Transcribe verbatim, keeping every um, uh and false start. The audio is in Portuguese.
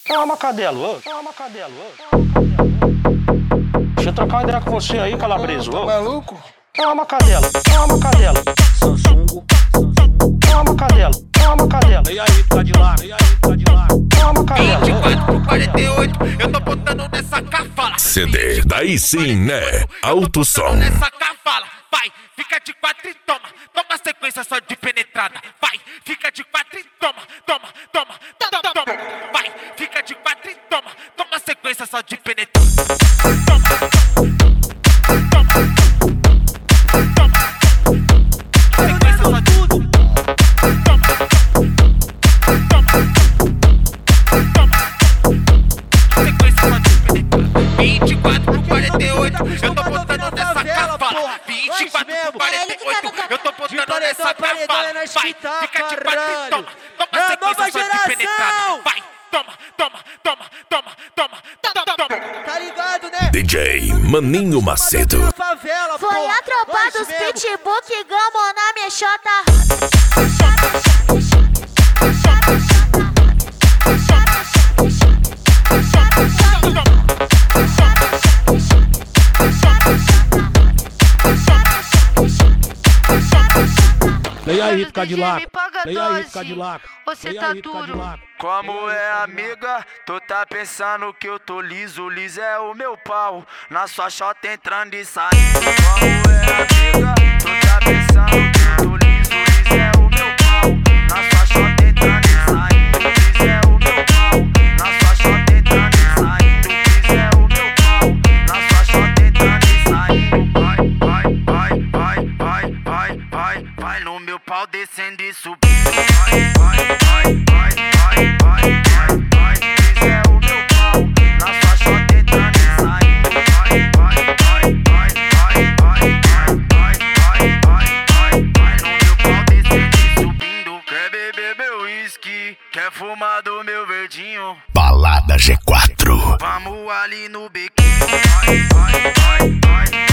Calma, cadelo, ô. Calma, cadelo, ô. Deixa eu trocar uma ideia com você aí, calabreso, ô. Tá maluco? Calma, cadelo, calma, cadelo. Samsungo, Samsungo. Calma, cadelo, calma, cadelo. E aí, Cadillac, e aí, Cadillac. Calma, cadelo. vinte e quatro por quarenta e oito, eu tô botando nessa cafala. C D, daí sim, né? Alto som. Nessa cafala, vai, fica de quatro e toma. Toma sequência só de penetrada. Vai, fica de quatro e toma. Toma, toma, toma, toma. Vai, fica de quatro e toma. Toma sequência só de penetrada. Toma, toma, toma. Sequência só de tudo. Toma, toma, toma. Sequência só de penetrada. vinte e quatro por quarenta e oito, eu tô botando nessa cafala. vinte e quatro por quarenta e oito, eu tô botando nessa cafala. Vai, fica de quatro e toma. Toma sequência só de penetrada. Vai, toma, toma, toma, toma, toma, toma, toma. Tá ligado, né? D J Maninho Macedo. Favela, Foi porra. a tropa Nós dos mesmo. pitbull que gamam na mexota. E aí, Cadillac. Me paga E aí, doze. Cadillac. Você E tá aí, duro. Cadillac. Como é, amiga? Tu tá pensando que eu tô liso? Liso é o meu pau, na sua chota entrando e saindo. Como é, amiga? Tu tá pensando que eu tô liso? Liso é o meu pau, na sua chota entrando e saindo. Liso é o meu pau, na sua chota entrando e saindo. Liso é o meu pau, na sua chota entrando e saindo. Vai, vai, vai, vai, vai, vai, vai, vai no meu pau descendo e subindo. Vai, vai, vai, vai, vai, vai, vai, vai. Liso é o meu pau, na sua chota entrando e saindo. Vai, vai, vai, vai, vai, vai, vai, vai, vai, vai, vai no meu pau descendo e subindo. Quer beber meu whisky? Quer fumar do meu verdinho? Balada G quatro. Vamos ali no bequinho. Vai, vai, vai, vai.